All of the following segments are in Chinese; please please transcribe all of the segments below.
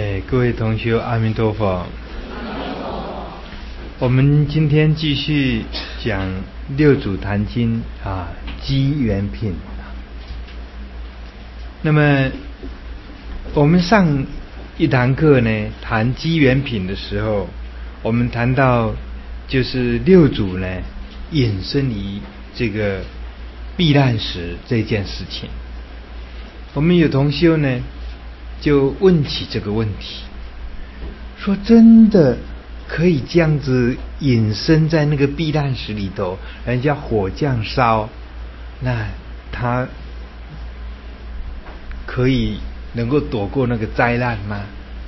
各位同学，阿弥陀佛。我们今天继续讲六祖坛经机缘品。那么我们上一堂课呢，谈机缘品的时候，我们谈到就是六祖呢引申于这个避难时这件事情。我们有同修呢就问起这个问题，说真的可以这样子隐身在那个避难室里头，人家火降烧，那他可以能够躲过那个灾难吗？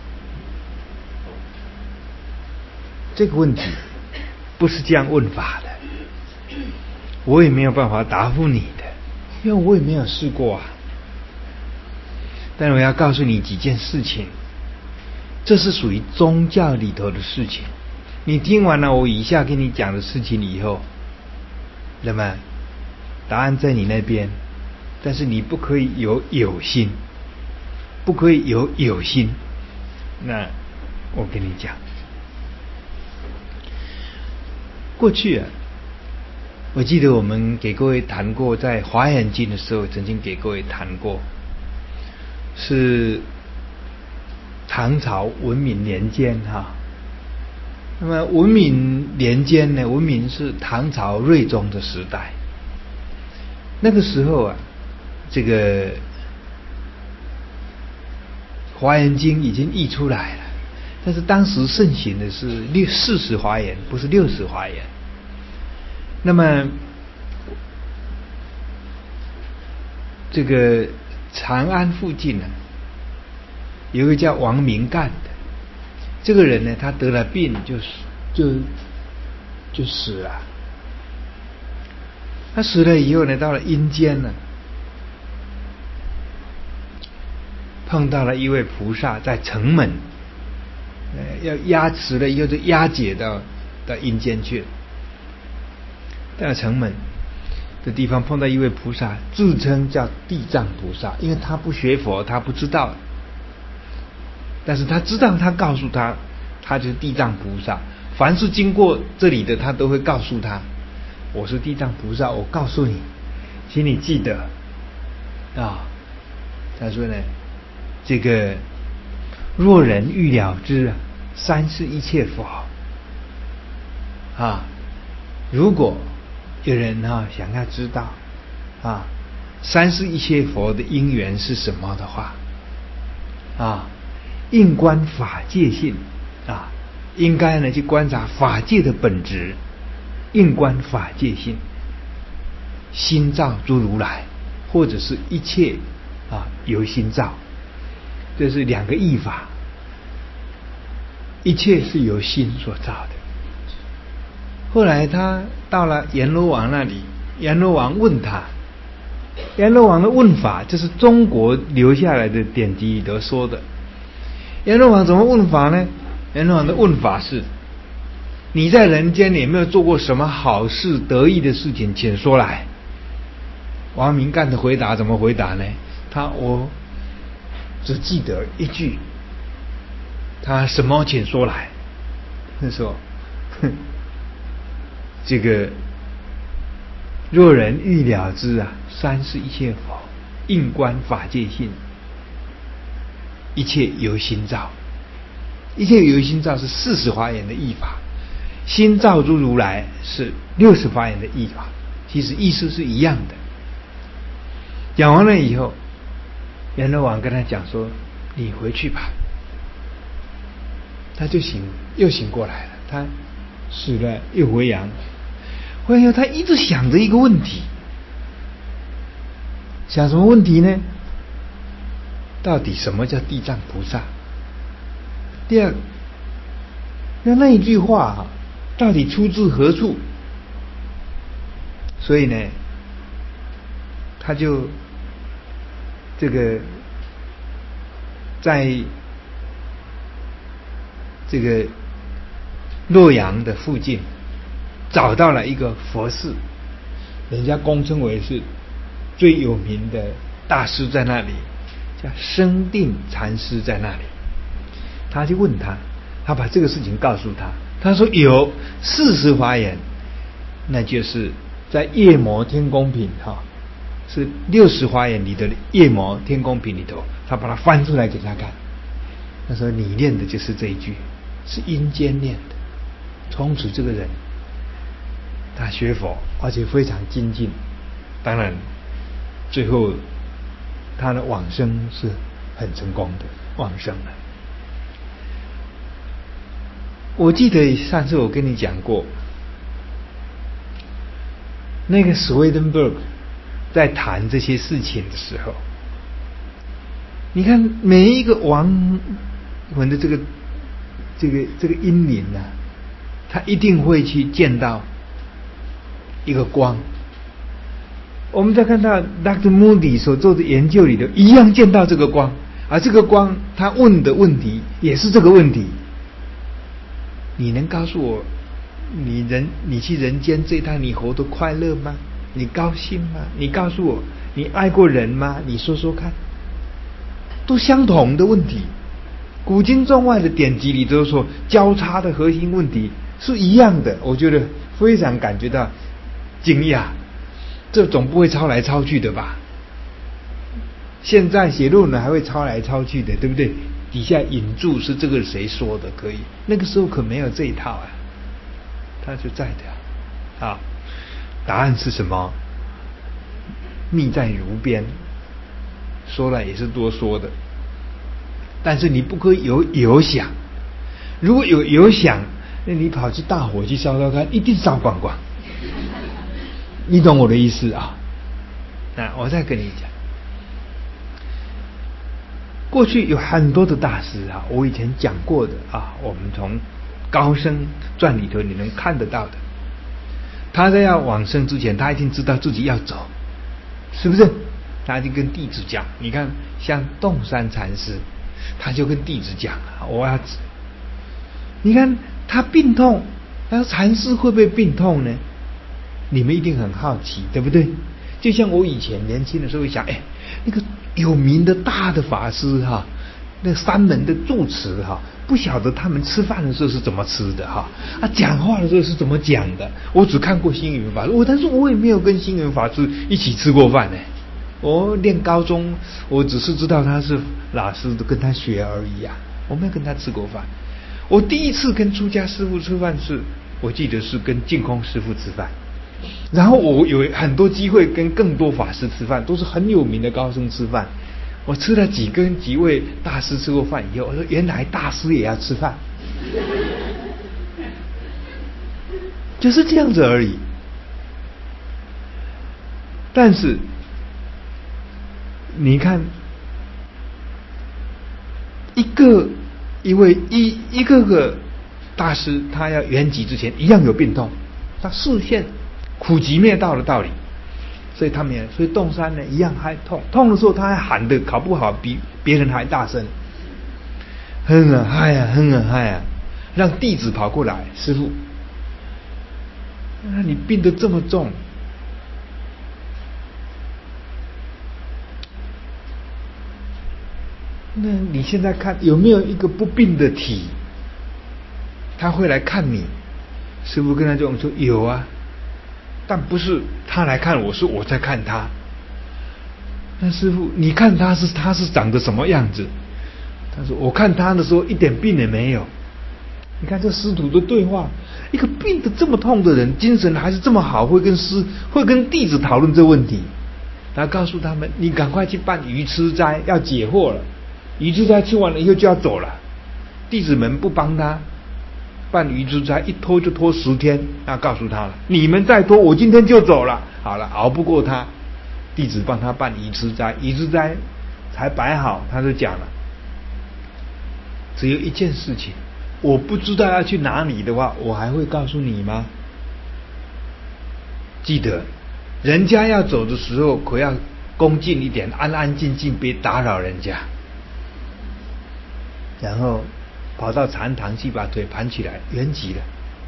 这个问题不是这样问法的，我也没有办法答复你的，因为我也没有试过啊。但我要告诉你几件事情，这是属于宗教里头的事情。你听完了我以下跟你讲的事情以后，那么答案在你那边，但是你不可以有心，不可以有心。那我跟你讲，过去我记得我们给各位谈过，在《华严经》的时候，曾经给各位谈过，是唐朝文明年间那么文明年间呢，文明是唐朝睿宗的时代。那个时候这个《华严经》已经译出来了，但是当时盛行的是40华严，不是60华严。那么这个长安附近有一个叫王明干的，这个人呢，他得了病就死了。他死了以后呢，到了阴间碰到了一位菩萨在城门，要压死了以后就押解到阴间去。到了城门的地方碰到一位菩萨，自称叫地藏菩萨，因为他不学佛，他不知道，但是他知道，他告诉他，他就是地藏菩萨。凡是经过这里的，他都会告诉他，我是地藏菩萨，我告诉你，请你记得他说呢，这个若人欲了知三世一切佛如果有人想要知道三世一切佛的因缘是什么的话应观法界性应该呢去观察法界的本质，应观法界性，心造诸如来，或者是一切由心造，这是两个译法。一切是由心所造的。后来他到了阎罗王那里，阎罗王问他，阎罗王的问法，这是中国留下来的典籍里头说的。阎罗王怎么问法呢？阎罗王的问法是：你在人间有没有做过什么好事得意的事情，请说来。王明干的回答怎么回答呢？我只记得一句，他什么请说来。他说这个若人欲了知三世一切佛，应观法界性，一切由心造。一切由心造是40华严的译法，心造诸如来是60华严的译法，其实意思是一样的。讲完了以后，阎罗王跟他讲说，你回去吧。他就又醒过来了，他死了又回阳。回阳他一直想着一个问题，想什么问题呢？到底什么叫地藏菩萨？第二，那一句话到底出自何处？所以呢，他就这个在这个洛阳的附近找到了一个佛寺，人家公称为是最有名的大师在那里，叫生定禅师在那里。 他去问他，他把这个事情告诉他，他说有40华严，那就是在夜摩天宫品是60华严里的夜摩天宫品里头，他把它翻出来给他看。他说你念的就是这一句，是阴间念的。从此这个人他学佛，而且非常精进，当然最后他的往生是很成功的往生了。我记得上次我跟你讲过，那个史威登伯格在谈这些事情的时候，你看每一个亡魂的这个阴灵啊，他一定会去见到一个光。我们在看到 Dr. Moody 所做的研究里头，一样见到这个光，而这个光他问的问题也是这个问题。你能告诉我，你去人间这一趟你活得快乐吗？你高兴吗？你告诉我，你爱过人吗？你说说看。都相同的问题，古今中外的典籍里都说交叉的核心问题是一样的。我觉得非常感觉到惊讶，这总不会抄来抄去的吧？现在写论文还会抄来抄去的，对不对？底下引注是这个谁说的可以，那个时候可没有这一套啊，他就在的啊。答案是什么？密在如边，说了也是多说的，但是你不可以有想，如果有想，那你跑去大火去烧烧看，一定烧光光。你懂我的意思啊？那我再跟你讲，过去有很多的大师啊，我以前讲过的啊，我们从高僧传里头你能看得到的，他在要往生之前，他一定知道自己要走，是不是？他就跟弟子讲，你看像洞山禅师，他就跟弟子讲，我要走。你看他病痛，他说禅师会不会病痛呢？你们一定很好奇，对不对？就像我以前年轻的时候想，那个有名的大的法师哈，那山门的住持哈，不晓得他们吃饭的时候是怎么吃的哈，讲话的时候是怎么讲的。我只看过星云法师，但是我也没有跟星云法师一起吃过饭呢。我念高中，我只是知道他是老师，跟他学而已啊，我没有跟他吃过饭。我第一次跟出家师父吃饭是，我记得是跟净空师父吃饭。然后我有很多机会跟更多法师吃饭，都是很有名的高僧吃饭。我吃了跟几位大师吃过饭以后，我说原来大师也要吃饭，就是这样子而已。但是你看，一个个大师，他要圆寂之前一样有病痛，他视现苦集灭道的道理，所以洞山呢一样还痛的时候，他还喊的搞不好比别人还大声，哼啊嗨啊哼啊嗨啊，让弟子跑过来，师父，你病得这么重，那你现在看有没有一个不病的体，他会来看你？师父跟他这种说有啊，但不是他来看我，是我在看他。那师父，你看他是长得什么样子？他说我看他的时候一点病也没有。你看这师徒的对话，一个病得这么痛的人，精神还是这么好，会跟弟子讨论这问题。他告诉他们，你赶快去办愚痴斋，要解惑了。愚痴斋吃完了以后就要走了，弟子们不帮他办愚痴斋，一拖就拖10天。那告诉他了，你们再拖，我今天就走了。好了，熬不过他，弟子帮他办愚痴斋，愚痴斋才摆好，他就讲了，只有一件事情，我不知道要去哪里的话，我还会告诉你吗？记得人家要走的时候，可要恭敬一点，安安静静，别打扰人家。然后跑到禅堂去，把腿盘起来，圆寂了。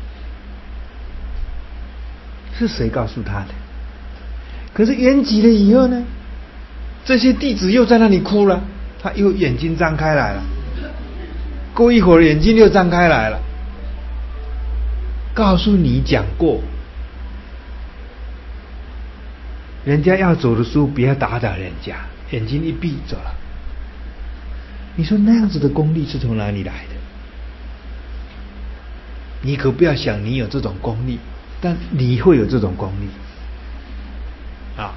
是谁告诉他的？可是圆寂了以后呢，这些弟子又在那里哭了，他又眼睛张开来了。 过一会儿眼睛就张开来了，告诉你讲过，人家要走的时候不要打扰人家，眼睛一闭走了。你说那样子的功力是从哪里来的？你可不要想你有这种功力，但你会有这种功力啊！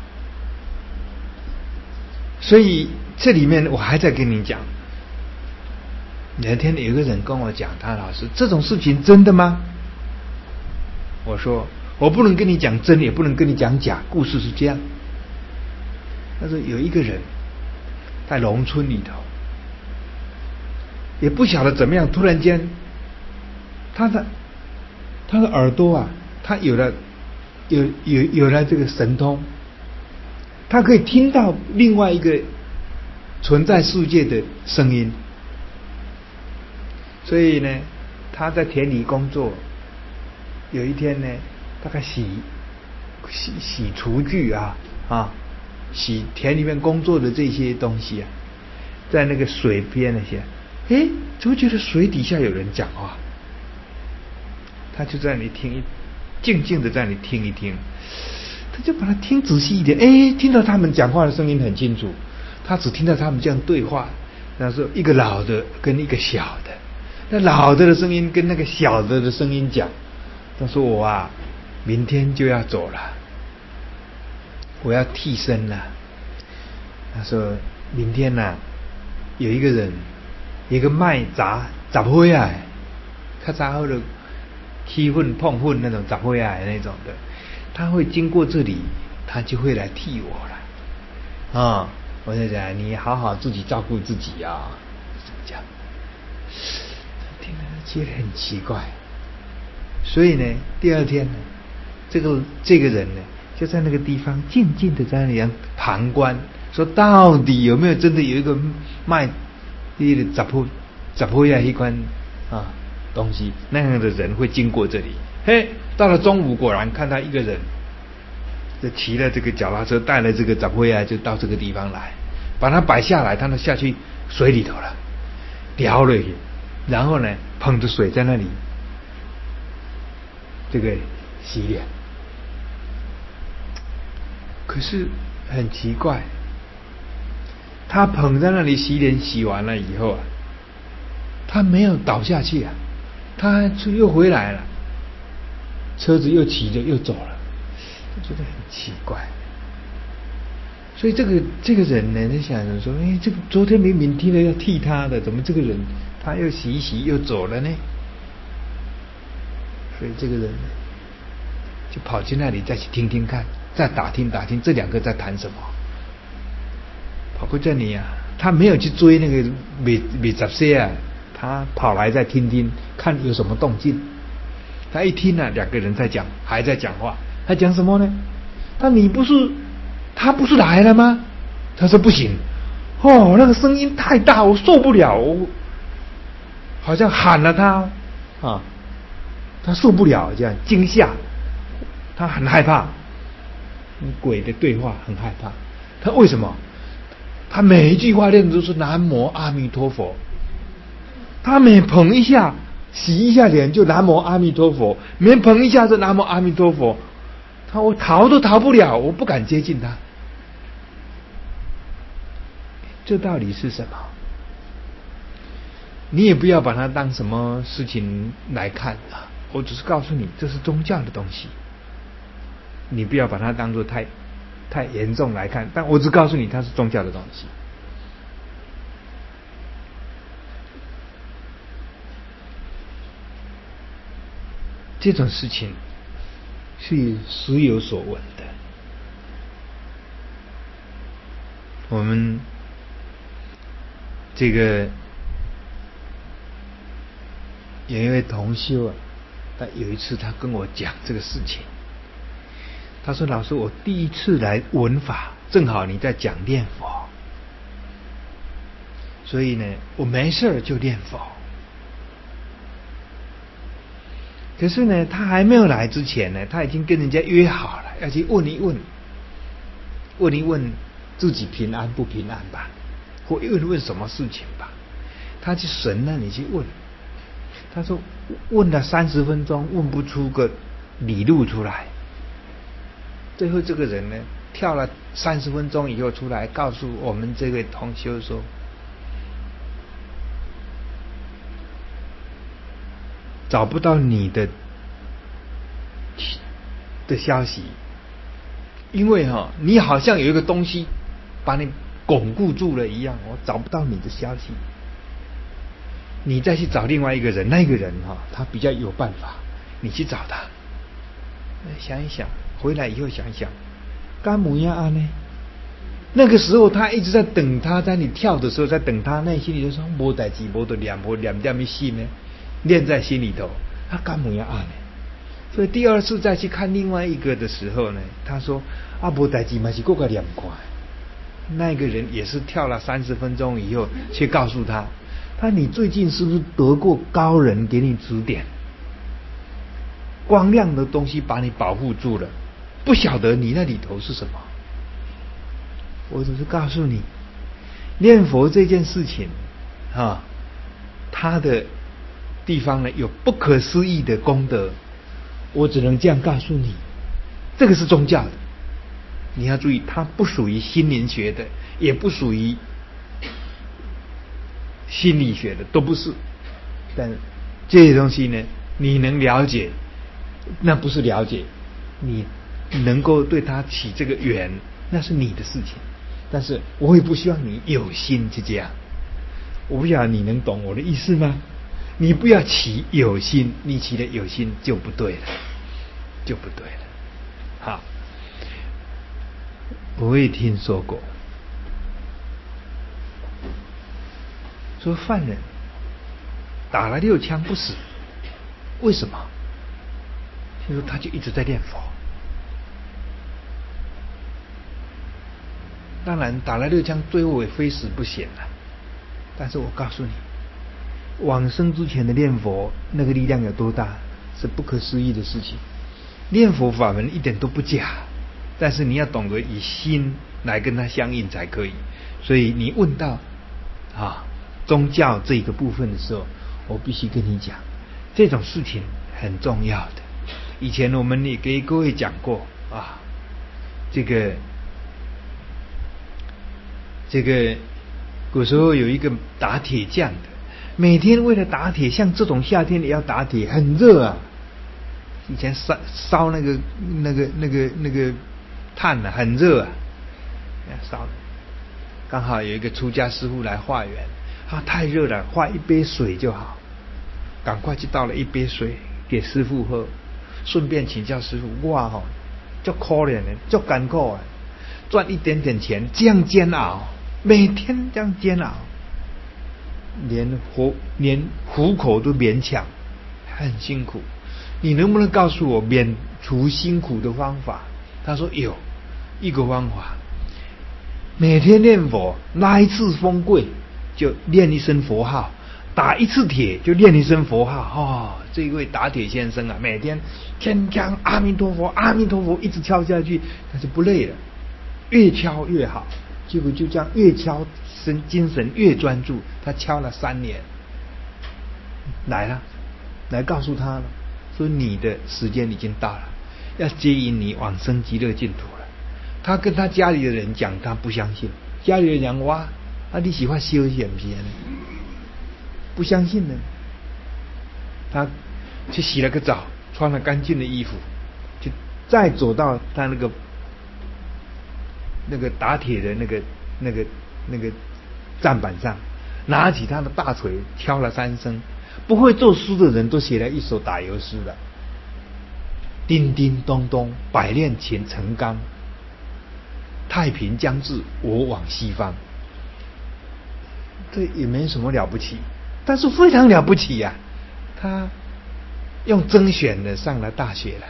所以这里面我还在跟你讲，那天有个人跟我讲，他老师这种事情真的吗？我说我不能跟你讲真，也不能跟你讲假，故事是这样。他说有一个人在农村里头，也不晓得怎么样，突然间他的耳朵啊，他有了这个神通，他可以听到另外一个存在世界的声音。所以呢，他在田里工作，有一天呢，大概洗厨具啊，洗田里面工作的这些东西啊，在那个水边那些，怎么觉得水底下有人讲话？他就在那里静静的在那里听一听，他就把它听仔细一点，听到他们讲话的声音很清楚，他只听到他们这样对话，然后说一个老的跟一个小的，那老的声音跟那个小的声音讲，他说我啊，明天就要走了，我要替身了。他说明天啊，有一个人，一个卖杂货啊，较早好的吸粉碰粉那种杂货啊那种的，他会经过这里，他就会来替我了。我就讲你好好自己照顾自己啊，怎么讲？听了觉得很奇怪。所以呢，第二天呢，这个人呢，就在那个地方静静的在那里旁观，说到底有没有真的有一个卖这个杂货呀一款东西，那样的人会经过这里。到了中午，果然看到一个人，就骑了这个脚踏车，带了这个杂货呀，就到这个地方来，把它摆下来，他就下去水里头了，掉了去，然后呢，捧着水在那里这个洗脸。可是很奇怪，他捧在那里洗脸，洗完了以后啊，他没有倒下去啊，他又回来了，车子又骑着又走了，我觉得很奇怪。所以这个人呢，他想着说，这个昨天明明听了要替他的，怎么这个人他又洗一洗又走了呢？所以这个人呢，就跑去那里再去听听看，再打听这两个在谈什么。跑过这里啊，他没有去追那个没杂些啊，他跑来再听听看有什么动静。他一听啊，两个人在讲，还在讲话。他讲什么呢？他不是来了吗？他说不行，那个声音太大，我受不了，我好像喊了他他受不了，这样惊吓，他很害怕，跟鬼的对话很害怕。他为什么？他每一句话念的都是南无阿弥陀佛，他每捧一下洗一下脸就南无阿弥陀佛，每捧一下就南无阿弥陀佛，我逃都逃不了，我不敢接近他。这到底是什么？你也不要把它当什么事情来看我只是告诉你这是宗教的东西，你不要把它当作太严重来看，但我只告诉你它是宗教的东西。这种事情是时有所闻的。我们这个有一位同修但有一次他跟我讲这个事情，他说老师，我第一次来闻法，正好你在讲念佛，所以呢我没事就念佛。可是呢他还没有来之前呢，他已经跟人家约好了要去问一问自己平安不平安吧，或问什么事情吧。 他去神那里去问，他说问了30分钟，问不出个理路出来。最后这个人呢，跳了30分钟以后出来，告诉我们这位同修说，找不到你的消息，因为你好像有一个东西把你巩固住了一样，我找不到你的消息。你再去找另外一个人，那个人他比较有办法，你去找他。想一想，回来以后想一想，干母呀啊呢？那个时候他一直在等他，在你跳的时候在等他，内心里就说没代志，没得念，没念这么心呢，念在心里头。他干母呀啊呢？所以第二次再去看另外一个的时候呢，他说没代志嘛是各个念快。那个人也是跳了30分钟以后，去告诉他，你最近是不是得过高人给你指点？光亮的东西把你保护住了，不晓得你那里头是什么。我只是告诉你，念佛这件事情它的地方呢有不可思议的功德，我只能这样告诉你。这个是宗教的，你要注意，它不属于心灵学的，也不属于心理学的，都不是。但这些东西呢，你能了解，那不是了解，你能够对它起这个缘，那是你的事情。但是我也不希望你有心去这样，我不晓得你能懂我的意思吗？你不要起有心，你起了有心就不对了，就不对了。好，我也听说过，说犯人打了6枪不死，为什么？听说他就一直在念佛。当然打了6枪，最后也非死不显了。但是我告诉你，往生之前的念佛，那个力量有多大，是不可思议的事情。念佛法门一点都不假，但是你要懂得以心来跟它相应才可以。所以你问到宗教这个部分的时候，我必须跟你讲，这种事情很重要的。以前我们也给各位讲过这个古时候有一个打铁匠的，每天为了打铁，像这种夏天也要打铁，很热啊。以前烧那个炭啊，很热啊，烧的。刚好有一个出家师傅来化缘，太热了，化一杯水就好，赶快就倒了一杯水给师傅喝，顺便请教师傅，哇就可怜的，就艰苦啊，赚一点点钱，这样煎熬，每天这样煎熬，连糊口都勉强，很辛苦。你能不能告诉我免除辛苦的方法？他说有一个方法，每天念佛，拉一次风柜就念一声佛号，打一次铁就念一声佛号。这位打铁先生每天天天阿弥陀佛阿弥陀佛一直敲下去，他就不累了，越敲越好。结果就这样越敲精神越专注，他敲了3年，来告诉他了，说你的时间已经到了，要接引你往生极乐净土了。他跟他家里的人讲，他不相信。家里人讲你喜欢修行不是呢？不相信呢。他去洗了个澡，穿了干净的衣服，就再走到他那个打铁的那个站板上，拿起他的大锤敲了3声。不会作诗的人都写了一首打油诗了。叮叮咚咚，百炼成钢，太平将至，我往西方。这也没什么了不起，但是非常了不起呀！他用甄选的上了大学了，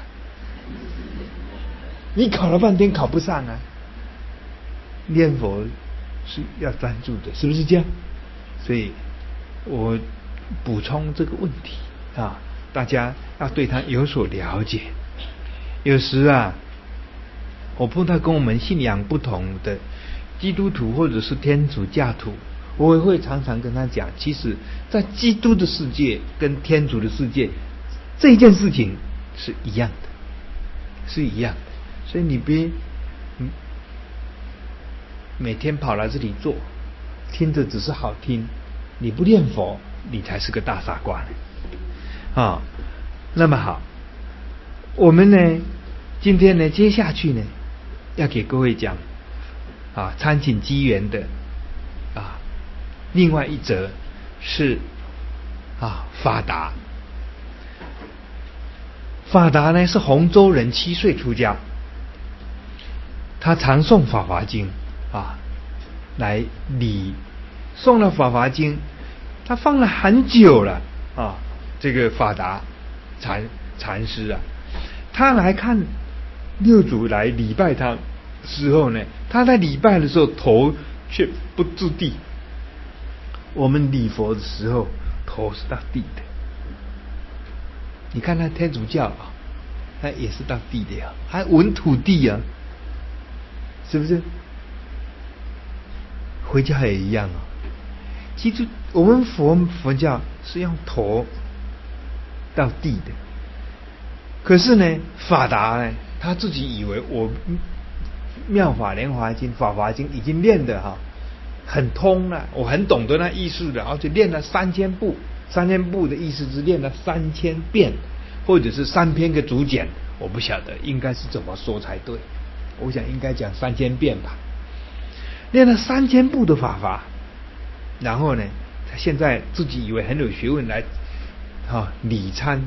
你考了半天考不上啊！念佛是要专注的，是不是这样？所以我补充这个问题大家要对他有所了解。有时我碰到跟我们信仰不同的基督徒或者是天主教徒， 我也会常常跟他讲，其实在基督的世界跟天主的世界，这件事情是一样的，是一样的。所以你别每天跑来这里做，听着只是好听，你不念佛，你才是个大傻瓜呢。那么好，我们呢，今天呢，接下去呢，要给各位讲参请机缘的另外一则是法达。法达呢是洪州人，7岁出家，他常诵《法华经》来礼，诵了《法华经》，他放了很久了这个法达禅师他来看六祖来礼拜他时候呢，他在礼拜的时候头却不住地。我们礼佛的时候头是到地的，你看那天主教他也是到地的还闻土地是不是？回教也一样其实我们佛教是用头到地的，可是呢，法达呢，他自己以为我妙法莲华经、法华经已经练得很通了，我很懂得那意思的，而且练了3000部，3000部的意思是练了3000遍，或者是3篇个竹简，我不晓得应该是怎么说才对，我想应该讲3000遍吧。练了3000部的法华，然后呢，他现在自己以为很有学问来礼参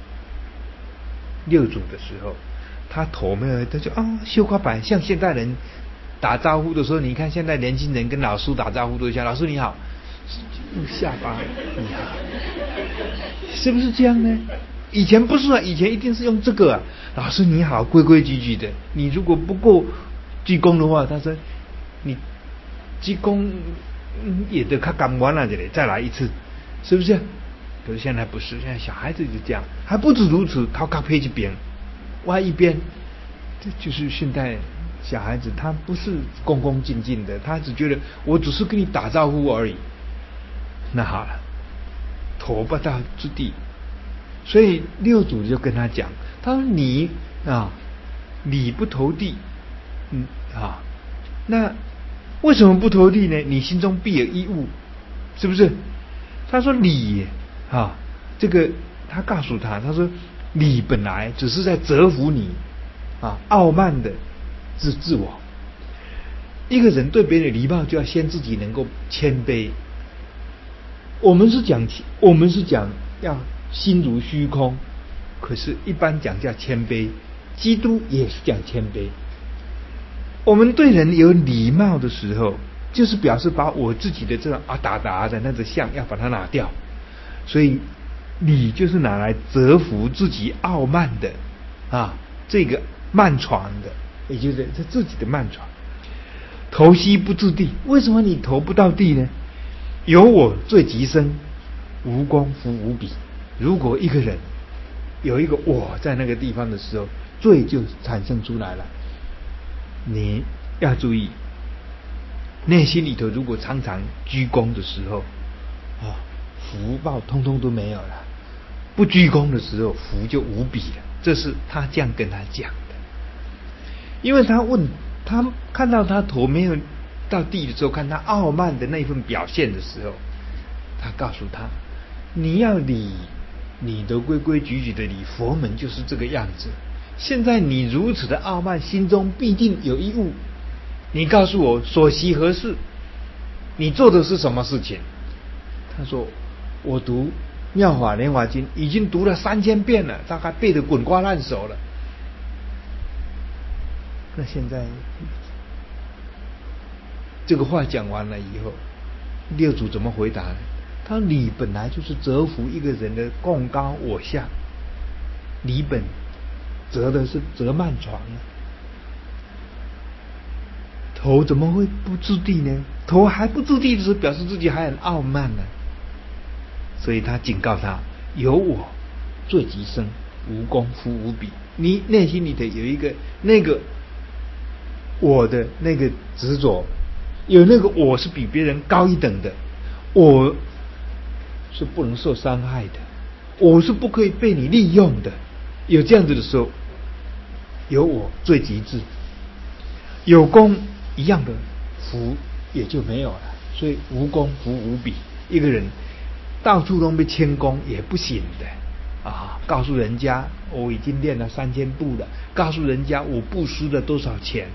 六祖的时候，他头没有，他就修花板，像现代人打招呼的时候，你看现在年轻人跟老师打招呼都像老师你好，下巴你好，是不是这样呢？以前不是以前一定是用这个老师你好，规规矩矩的。你如果不够鞠躬的话，他说你鞠躬也得看感完了这里再来一次，是不是？可是现在不是，现在小孩子就这样，还不止如此，他靠配一边，歪一边，这就是现代小孩子，他不是恭恭敬敬的，他只觉得我只是跟你打招呼而已。那好了，头不到之地，所以六祖就跟他讲，他说你礼不投地，那为什么不投地呢？你心中必有一物，是不是？他说礼这个他告诉他说礼本来只是在折服你傲慢的自我。一个人对别人礼貌，就要先自己能够谦卑。我们是讲要心如虚空，可是一般讲叫谦卑，基督也是讲谦卑。我们对人有礼貌的时候，就是表示把我自己的这种达的那个相要把它拿掉，所以礼就是拿来折服自己傲慢的这个慢床的，也就是这自己的慢床。头膝不至地，为什么你头不到地呢？有我罪极深，无功夫无比。如果一个人有一个我在那个地方的时候，罪就产生出来了。你要注意，内心里头如果常常鞠躬的时候福报通通都没有了，不鞠躬的时候福就无比了。这是他这样跟他讲的。因为他看到他头没有到地的时候，看他傲慢的那份表现的时候，他告诉他，你要礼，你都规规矩矩的礼，佛门就是这个样子。现在你如此的傲慢，心中必定有一物，你告诉我所习何事？你做的是什么事情？他说我读《妙法莲华经》已经读了3000遍了，大概背得滚瓜烂熟了。那现在这个话讲完了以后，六祖怎么回答呢？他说礼本来就是折服一个人的贡高我相，礼本折的是折慢床头怎么会不至地呢？头还不至地的时候，表示自己还很傲慢呢。所以他警告他，有我罪极深，无功夫无比。你内心里头有一个那个我的那个执着， 有那个我是比别人高一等的，我是不能受伤害的，我是不可以被你利用的。有这样子的时候，有我最极致，有功一样的福也就没有了。所以无功福无比，一个人到处都被谦恭也不行的啊！告诉人家我已经练了3000步了，告诉人家我布施了多少钱。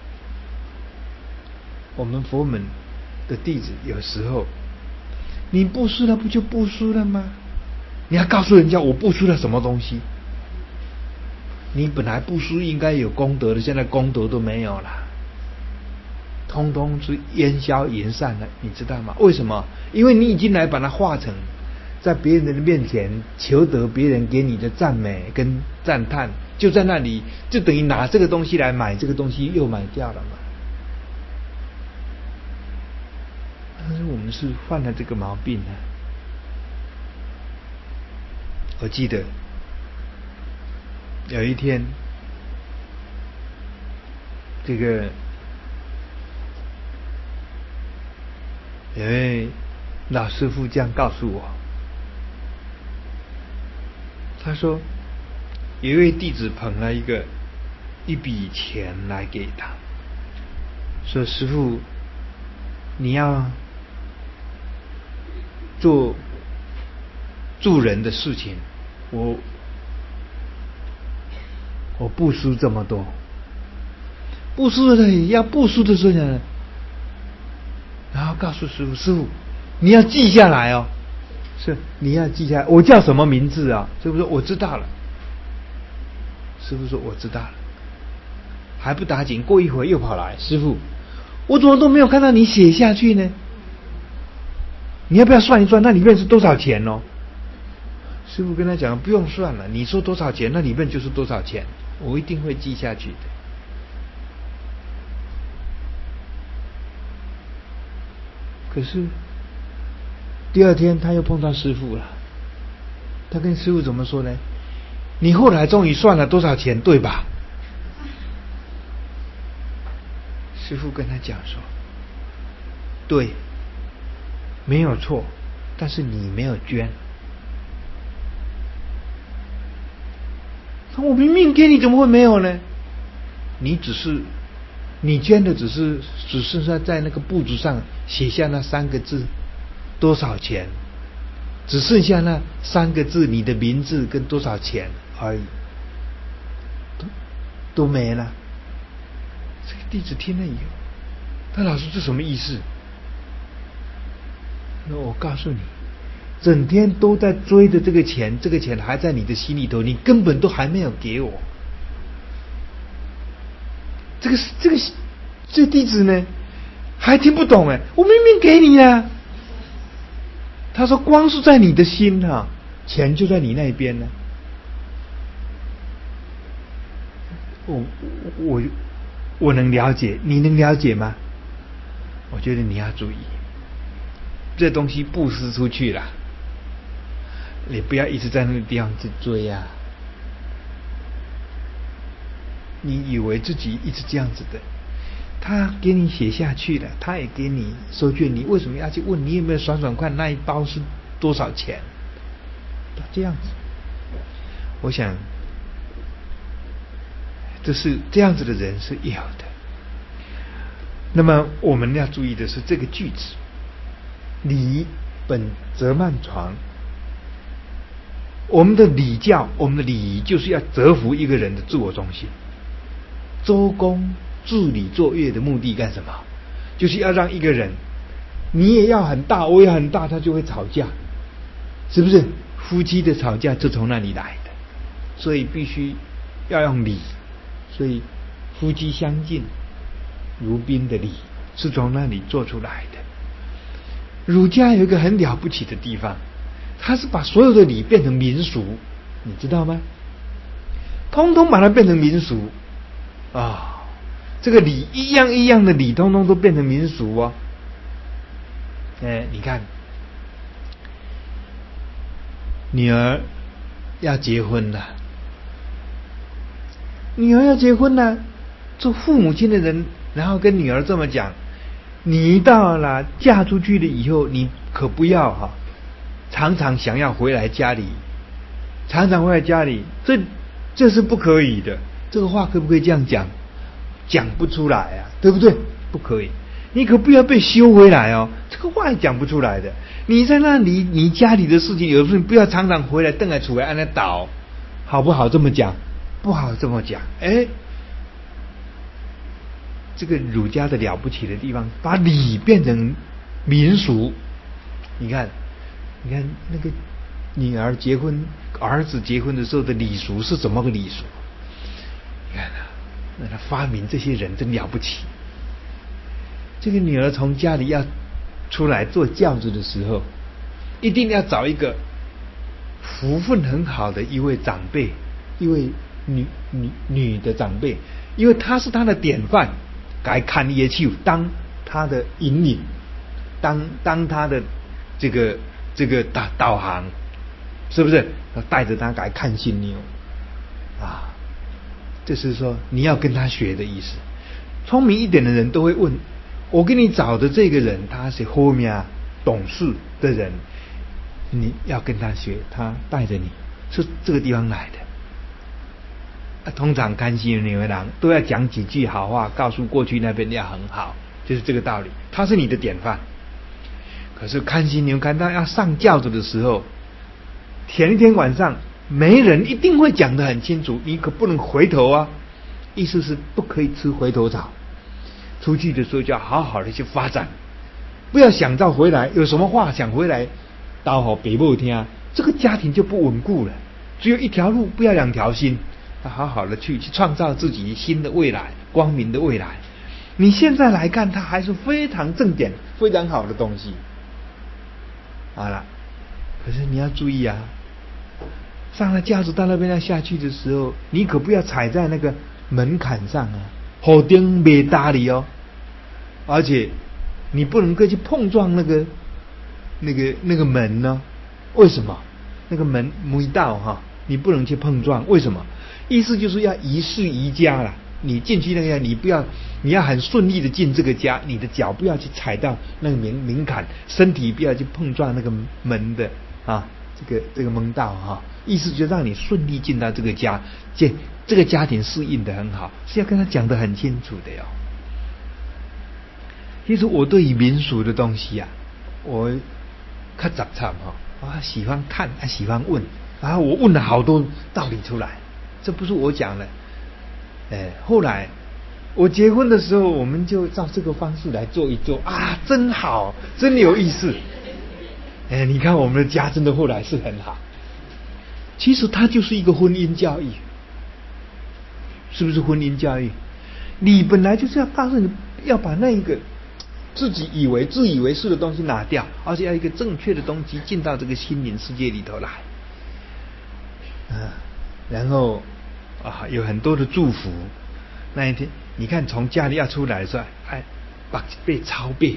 我们佛门的弟子有时候，你布施了不就布施了吗？你要告诉人家我布施了什么东西？你本来布施应该有功德的，现在功德都没有了，通通是烟消云散了，你知道吗？为什么？因为你已经来把它化成在别人的面前求得别人给你的赞美跟赞叹，就在那里，就等于拿这个东西来买这个东西，又买掉了嘛。但是我们是犯了这个毛病呢。我记得有一天，这个有位老师傅这样告诉我，他说有一位弟子捧了一笔钱来给他，说师父，你要做助人的事情，我布施这么多，布施的要布施的时候呢，然后告诉师父，师父你要记下来哦，是你要记下来，我叫什么名字啊？师父说我知道了。师父说我知道了，还不打紧，过一会儿又跑来，师父，我怎么都没有看到你写下去呢？你要不要算一算那里面是多少钱哦？师父跟他讲不用算了，你说多少钱那里面就是多少钱，我一定会记下去的。可是第二天他又碰到师父了，他跟师父怎么说呢？你后来终于算了多少钱对吧？师父跟他讲说，对，没有错，但是你没有捐。我明明给你，怎么会没有呢？你捐的只剩下在那个簿子上写下那3个字多少钱，只剩下那3个字你的名字跟多少钱而已，都没了。这个弟子听了以后，他老师这什么意思？那我告诉你，整天都在追的这个钱，这个钱还在你的心里头，你根本都还没有给我。这弟子呢，还听不懂哎，我明明给你了。他说光是在你的心啊，钱就在你那边呢。我能了解，你能了解吗？我觉得你要注意，这东西布施出去了，你不要一直在那个地方去追啊。你以为自己一直这样子的，他给你写下去了，他也给你收卷，你为什么要去问你有没有算算看那一包是多少钱？这样子，我想这是这样子的人是有的。那么我们要注意的是这个句子，礼本则慢传。我们的礼教，我们的礼仪就是要折服一个人的自我中心。周公治理作乐的目的干什么？就是要让一个人，你也要很大，我也很大，他就会吵架，是不是？夫妻的吵架就从那里来的，所以必须要用礼。所以夫妻相敬如宾的礼是从那里做出来的。儒家有一个很了不起的地方，他是把所有的礼变成民俗，你知道吗？通通把它变成民俗啊！这个礼一样一样的礼，通通都变成民俗哦。你看，女儿要结婚了，做父母亲的人，然后跟女儿这么讲： 你到了嫁出去了以后，你可不要常常想要回来家里，常常回来家里，这是不可以的。这个话可不可以这样讲？讲不出来啊，对不对？不可以。你可不要被修回来哦，这个话也讲不出来的。你在那里，你家里的事情，有的时候不要常常回来瞪来出来按那倒，好不好这么讲？不好这么讲。这个儒家的了不起的地方，把礼变成民俗。你看那个女儿结婚、儿子结婚的时候的礼俗是怎么个礼俗？你看那他发明这些人真了不起。这个女儿从家里要出来坐轿子的时候，一定要找一个福分很好的一位长辈，一位女的长辈，因为她是她的典范，该看也去当她的引领，当她的这个导航，是不是？带着她来看新妞啊，这是说你要跟她学的意思。聪明一点的人都会问，我给你找的这个人他是后面懂事的人，你要跟他学，他带着你是这个地方来的。通常看新妞的人都要讲几句好话，告诉过去那边要很好，就是这个道理。他是你的典范。可是看新妞看到要上轿子的时候，前一天晚上媒人一定会讲得很清楚，你可不能回头啊，意思是不可以吃回头草。出去的时候就要好好的去发展，不要想到回来有什么话想回来叨好北母听，这个家庭就不稳固了。只有一条路，不要两条心，要好好的去创造自己新的未来，光明的未来。你现在来看，它还是非常正点、非常好的东西。好了，可是你要注意啊，上了轿子到那边要下去的时候，你可不要踩在那个门槛上啊，后顶没搭理哦。而且你不能够去碰撞那个门呢？为什么？那个门没到你不能去碰撞。为什么？意思就是要宜室宜家啦。你进去那个，你要很顺利的进这个家，你的脚不要去踩到那个门槛，身体不要去碰撞那个门的这个门道意思就让你顺利进到这个家，这个家庭适应的很好，是要跟他讲得很清楚的哟。其实我对于民俗的东西我较杂参喜欢看，喜欢问，然后我问了好多道理出来，这不是我讲的。后来我结婚的时候，我们就照这个方式来做一做真好，真有意思。你看我们的家真的后来是很好。其实它就是一个婚姻教育，是不是婚姻教育？你本来就是要告诉你，要把那个自以为是的东西拿掉，而且要一个正确的东西进到这个心灵世界里头来。然后有很多的祝福。那一天你看从家里要出来的时候，把被抄背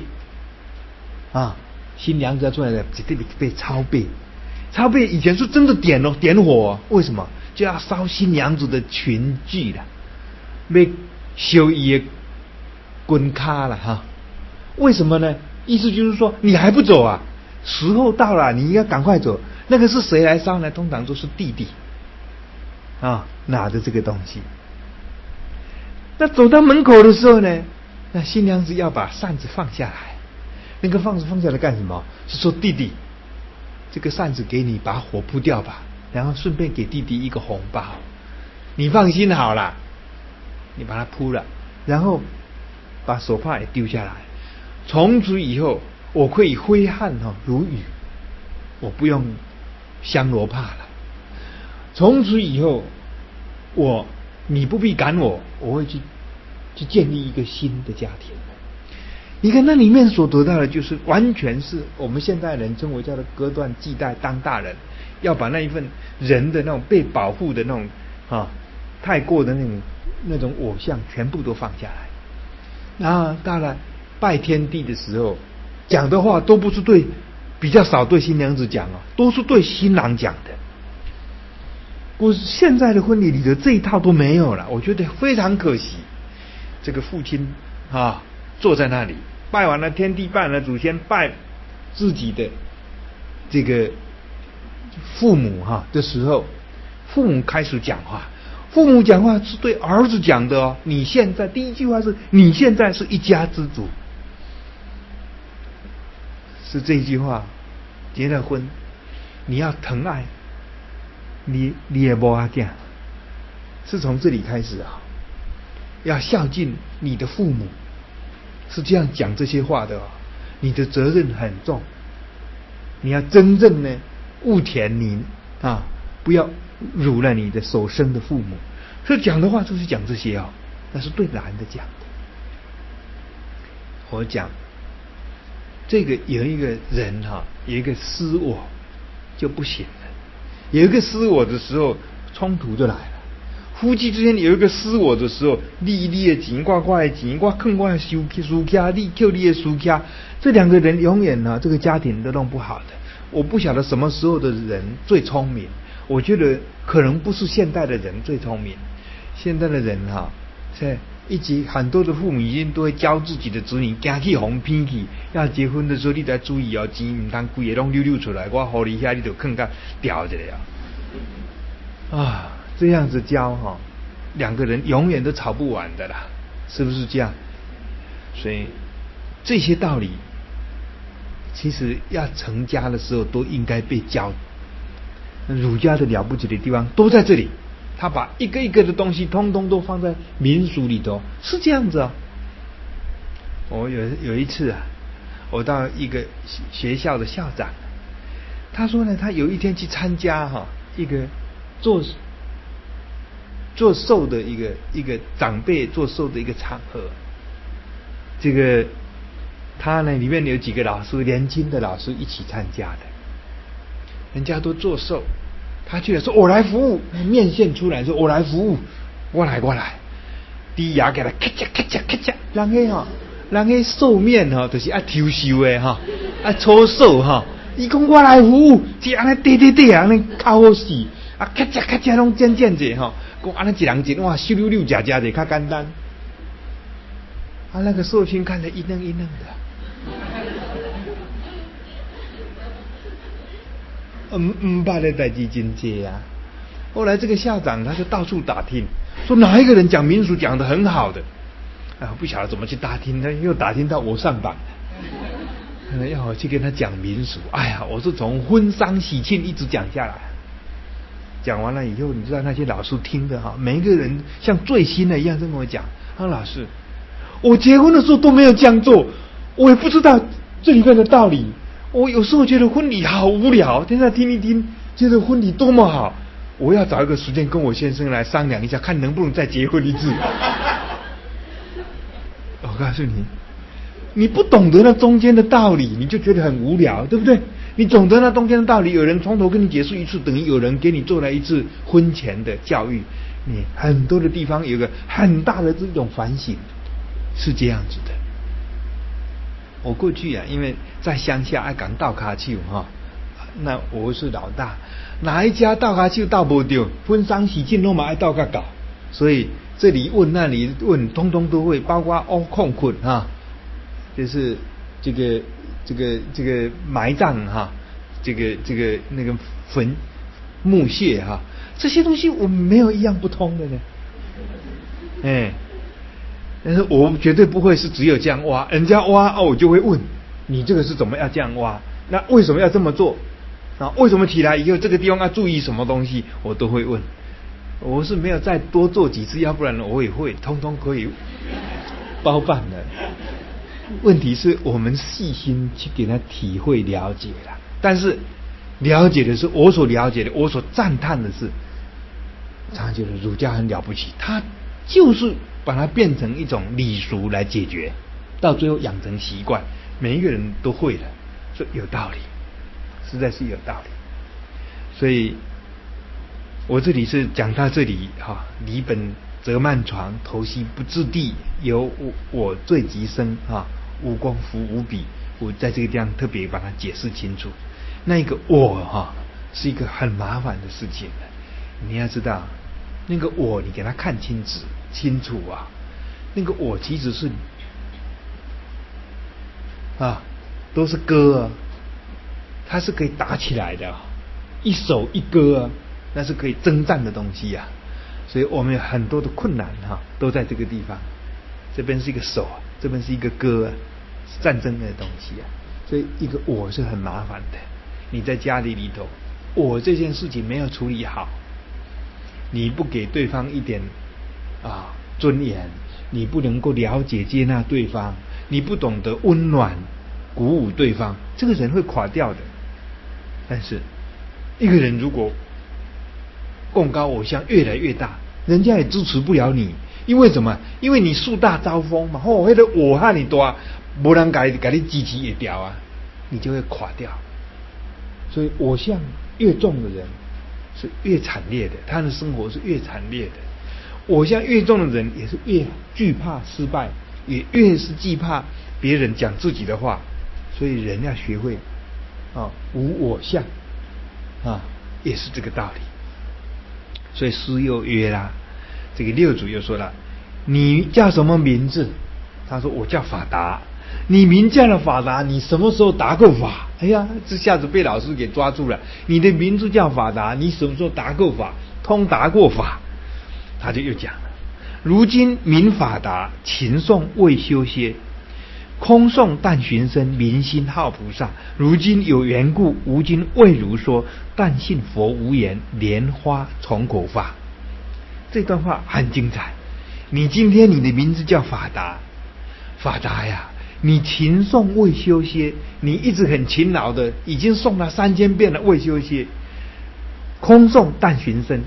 新娘子要出来的被抄背。抄背以前是真的点火为什么？就要烧新娘子的裙裾了，被修衣的滚卡了为什么呢？意思就是说你还不走啊，时候到了，你要赶快走。那个是谁来烧呢？通常都是弟弟拿着这个东西。那走到门口的时候呢，那新娘子要把扇子放下来。那个放下来干什么？是说弟弟，这个扇子给你，把火扑掉吧，然后顺便给弟弟一个红包。你放心好了，你把它扑了，然后把手帕也丢下来。从此以后，我可以挥汗如雨，我不用香罗帕了。从此以后，你不必赶我会去建立一个新的家庭。你看那里面所得到的，就是完全是我们现代人称为叫做割断系带当大人，要把那一份人的那种被保护的那种太过的那种偶像全部都放下来。然后到了拜天地的时候，讲的话都不是比较少对新娘子讲都是对新郎讲的。现在的婚礼里的这一套都没有了，我觉得非常可惜。这个父亲坐在那里， 拜完了天地，拜完了祖先，拜自己的这个父母的时候，父母开始讲话。父母讲话是对儿子讲的哦。你现在第一句话是你现在是一家之主，是这一句话。结了婚，你要疼爱你的母仔囝，是从这里开始啊。要孝敬你的父母，是这样讲这些话的哦。你的责任很重，你要真正呢务田你不要辱了你的所生的父母。所以讲的话就是讲这些哦，那是对男的讲的。我讲这个有一个人有一个私我就不行了。有一个私我的时候，冲突就来了。夫妻之间有一个私我的时候，你的钱，我的钱，我坑我的输卡，你扣你的输卡，这两个人永远这个家庭都弄不好的。我不晓得什么时候的人最聪明，我觉得可能不是现代的人最聪明。现在的人在很多的父母已经都会教自己的子女，行去红偏去，要结婚的时候你得注意哦，钱唔通规个拢溜出来，我互你遐你就坑甲掉一个啊。这样子教两个人永远都吵不完的啦，是不是这样？所以这些道理其实要成家的时候都应该被教。儒家的了不起的地方都在这里，他把一个一个的东西通通都放在民俗里头，是这样子啊。我有一次我到一个学校的校长，他说呢，他有一天去参加一个做寿的一个长辈做寿的一个场合。这个他呢里面有几个老师，年轻的老师一起参加的，人家都做寿，他去了说我来服务，面线出来说我来服务，我来，低牙给他咔嚓咔嚓咔嚓，人家寿面就是抽寿的搓寿伊讲我来服务，是安尼对安尼较好死咔嚓咔嚓拢渐者讲安尼一人一碗咻溜溜夹夹的较简单。那个寿星看着一愣一愣的，唔捌的代志真多啊。后来这个校长他就到处打听，说哪一个人讲民俗讲得很好的，不晓得怎么去打听，他又打听到我上榜了，要我去跟他讲民俗。我是从婚丧喜庆一直讲下来，讲完了以后，你知道那些老师听的每一个人像最新的一样跟我讲，老师，我结婚的时候都没有这样做，我也不知道这里面的道理。我有时候觉得婚礼好无聊，现在听一听，觉得婚礼多么好。我要找一个时间跟我先生来商量一下，看能不能再结婚一次。我告诉你，你不懂得那中间的道理，你就觉得很无聊，对不对？你懂得那中间的道理，有人从头跟你解释一次，等于有人给你做了一次婚前的教育。你很多的地方有个很大的这种反省，是这样子的。我过去因为在乡下爱讲倒卡手那我是老大，哪一家倒卡手倒不掉，婚丧喜庆都嘛爱倒个搞，所以这里问那里问，通通都会，包括控困就是这个埋葬这个那个坟墓穴这些东西我们没有一样不通的呢。但是我绝对不会是只有这样挖，人家挖我就会问你这个是怎么要这样挖，那为什么要这么做为什么起来以后这个地方要注意什么东西，我都会问。我是没有再多做几次，要不然我也会通通可以包办的。问题是我们细心去给他体会了解了，但是了解的是我所了解的，我所赞叹的是，他觉得儒家很了不起，他就是把它变成一种礼俗来解决，到最后养成习惯，每一个人都会了，所以有道理，实在是有道理。所以我这里是讲到这里离本则漫床，头兮不至地，由我最极生无功夫无比。我在这个地方特别把它解释清楚。那个我是一个很麻烦的事情的，你要知道，那个我你给他看清楚那个我其实是啊，都是戈啊，它是可以打起来的，一手一戈啊，那是可以征战的东西啊。所以我们有很多的困难都在这个地方。这边是一个手啊，这边是一个戈啊，是战争的东西啊。所以一个我是很麻烦的。你在家里头，我这件事情没有处理好，你不给对方一点尊严，你不能够了解接纳对方，你不懂得温暖鼓舞对方，这个人会垮掉的。但是一个人如果贡高偶像越来越大，人家也支持不了你，因为什么？因为你树大招风嘛，那个我和你多，没人给你支持也掉啊，你就会垮掉。所以偶像越重的人是越惨烈的，他的生活是越惨烈的。偶像越重的人也是越惧怕失败，也越是惧怕别人讲自己的话。所以人要学会无我相也是这个道理。所以师又曰啦，这个六祖又说了，你叫什么名字？他说我叫法达。你名叫了法达，你什么时候达过法？哎呀，这下子被老师给抓住了。你的名字叫法达，你什么时候达过法？通达过法？他就又讲了，如今名法达，勤诵未修歇，空诵但寻声，明心好菩萨。如今有缘故，吾今未如说，但信佛无言，莲花从口发。这段话很精彩。你今天你的名字叫法达，法达呀，你勤诵未修歇，你一直很勤劳的，已经诵了3000遍了未修歇。空诵但寻声，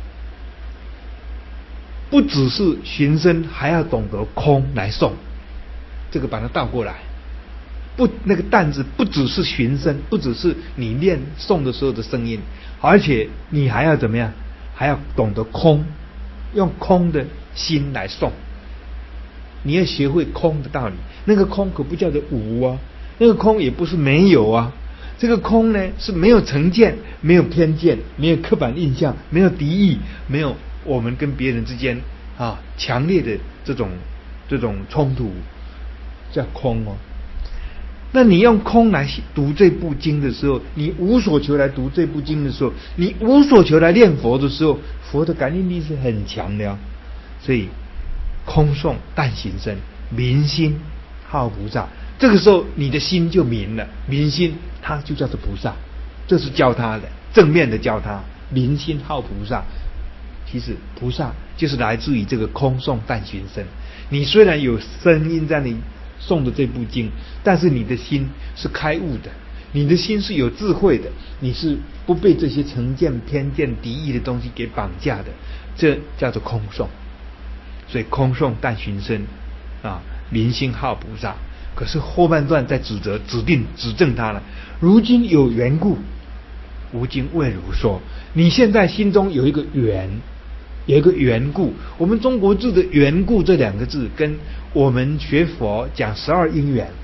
不只是寻声，还要懂得空来诵。这个把它倒过来，那个但字不只是寻声，不只是你念诵的时候的声音，而且你还要怎么样？还要懂得空，用空的心来诵。你要学会空的道理。那个空可不叫做无啊，那个空也不是没有啊。这个空呢，是没有成见，没有偏见，没有刻板印象，没有敌意，没有我们跟别人之间强烈的这种冲突，叫空哦。那你用空来读这部经的时候，你无所求来读这部经的时候，你无所求来念佛的时候，佛的感应力是很强的。所以空诵但行声，明心好菩萨。这个时候你的心就明了，明心它就叫做菩萨。这是教他的，正面的教他明心好菩萨。其实菩萨就是来自于这个空诵但行声。你虽然有声音在你诵的这部经，但是你的心是开悟的，你的心是有智慧的，你是不被这些成见、偏见、敌意的东西给绑架的，这叫做空诵。所以空诵但寻声明心好菩萨。可是后半段在指正他了。如今有缘故，吾今未如说。你现在心中有一个缘，有一个缘故。我们中国字的缘故这2个字，跟我们学佛讲12因缘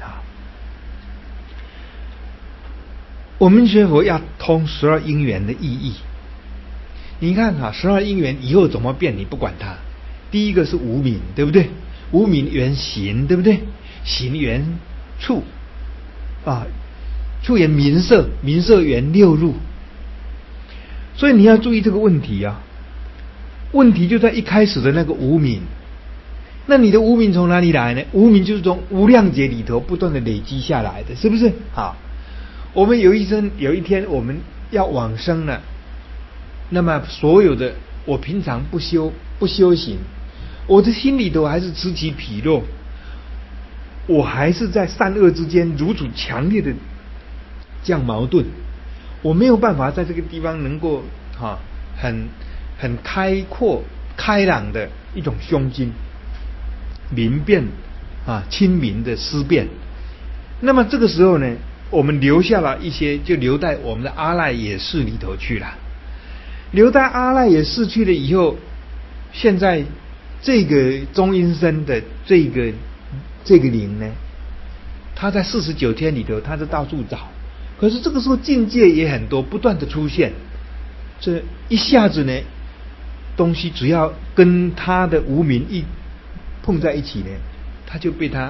我们学佛要通12因缘的意义。你看12因缘以后怎么变，你不管它。第一个是无明，对不对？无明缘行，对不对？行缘处处缘名色，名色缘六入。所以你要注意这个问题问题就在一开始的那个无明。那你的无明从哪里来呢？无明就是从无量劫里头不断的累积下来的，是不是？我们有一天我们要往生了，那么所有的我平常不修行，我的心里头还是此起彼落，我还是在善恶之间如此强烈的这样矛盾，我没有办法在这个地方能够很开阔开朗的一种胸襟，明辨清明的思辨。那么这个时候呢，我们留下了一些，就留在我们的阿赖耶识里头去了。留在阿赖耶识去了以后，现在这个中阴身的这个灵呢，他在49天里头，他就到处找。可是这个时候境界也很多，不断的出现。这一下子呢，东西只要跟他的无明一碰在一起呢，他就被他